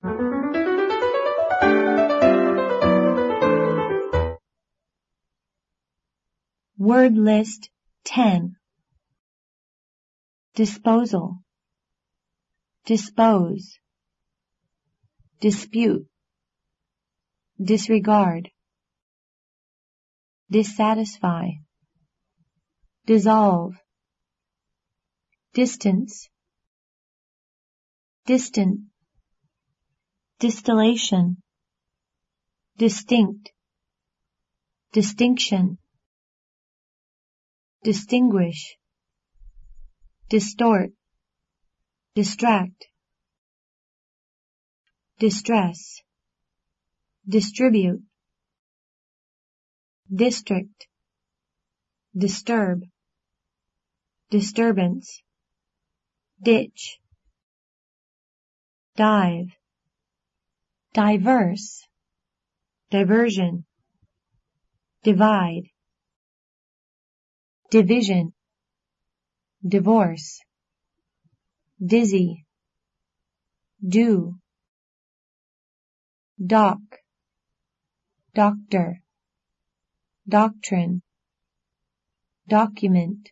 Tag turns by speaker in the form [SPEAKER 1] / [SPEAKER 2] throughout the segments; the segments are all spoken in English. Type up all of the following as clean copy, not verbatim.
[SPEAKER 1] Word list 10. Disposal, dispose, dispute, disregard, dissatisfy, dissolve, distance, distant, distillation, distinct, distinction, distinguish, distort, distract, distress, distribute, district, disturb, disturbance, ditch, dive, diverse, diversion, divide, division, divorce, dizzy, do, dock, doctor, doctrine, document,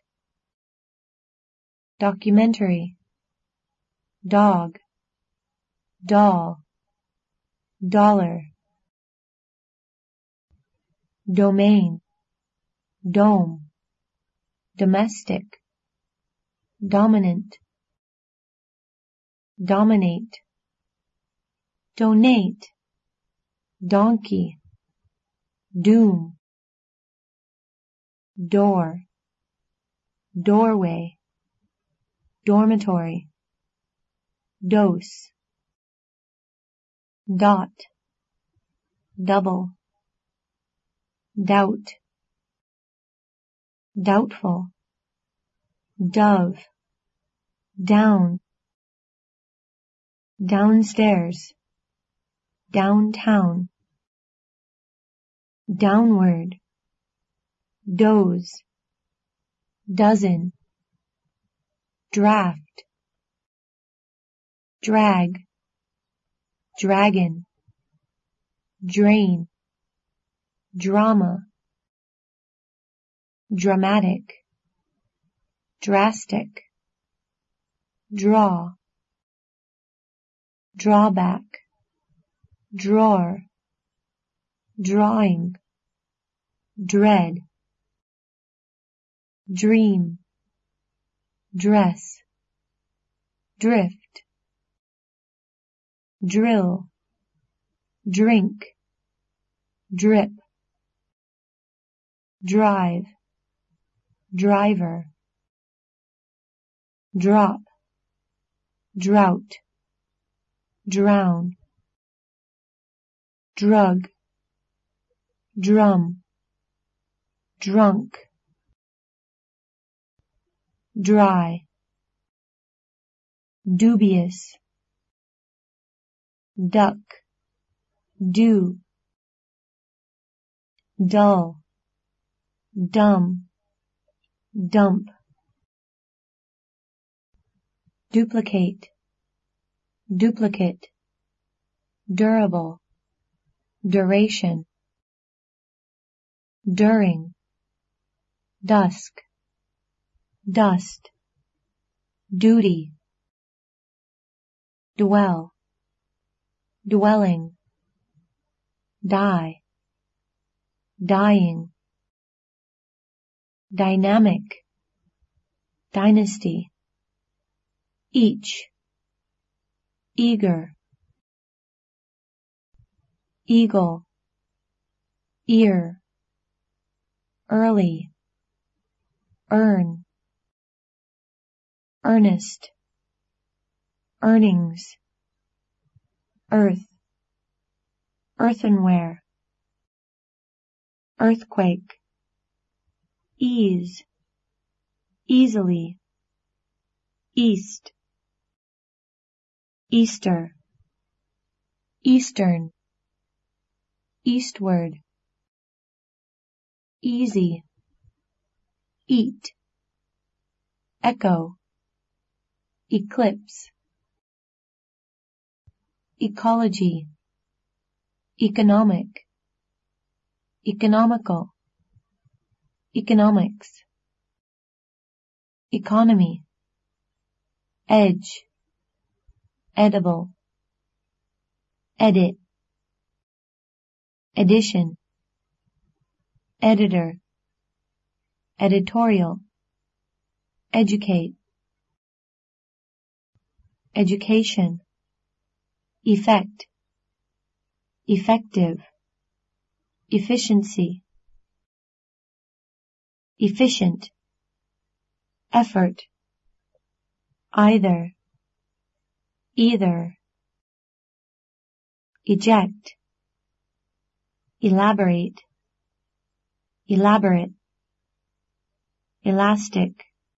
[SPEAKER 1] documentary, dog, doll, dollar, domain, dome, domestic, dominant, dominate, donate, donkey, doom, door, doorway, dormitory, dose, dot, double, doubt, doubtful, dove, down, downstairs, downtown, downward, doze, dozen, draft, drag, dragon, drain, drama, dramatic, drastic, draw, drawback, drawer, drawing, dread, dream, dress, drift, drill, drink, drip, drive, driver, drop, drought, drown, drug, drum, drunk, dry, dubious, duck, do, dull, dumb, dump, duplicate, duplicate, durable, duration, during, dusk, dust, duty, dwell, dwelling, die, dying, dynamic, dynasty, each, eager, eagle, ear, early, earn, earnest, earnings, earth, earthenware, earthquake, ease, easily, east, Easter, eastern, eastward, easy, eat, echo, eclipse, ecology, economic, economical, economics, economy, edge, edible, edit, edition, editor, editorial, educate, education, effect, effective, efficiency, efficient, effort, either, either, eject, elaborate, elaborate, elastic,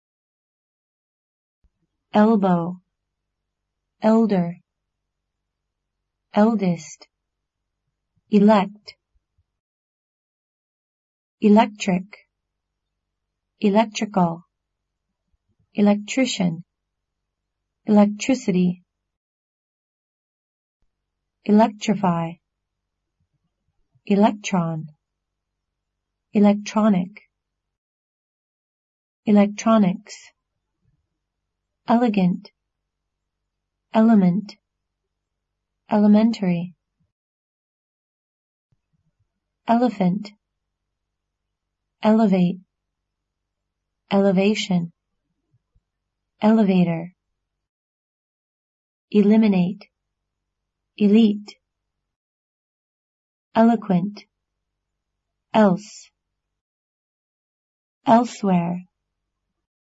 [SPEAKER 1] elbow, elder, eldest, elect, electric, electrical, electrician, electricity, electrify, electron, electronic, electronics, elegant, element, elementary, elephant, elevate, elevation, elevator, eliminate, elite, eloquent, else, elsewhere,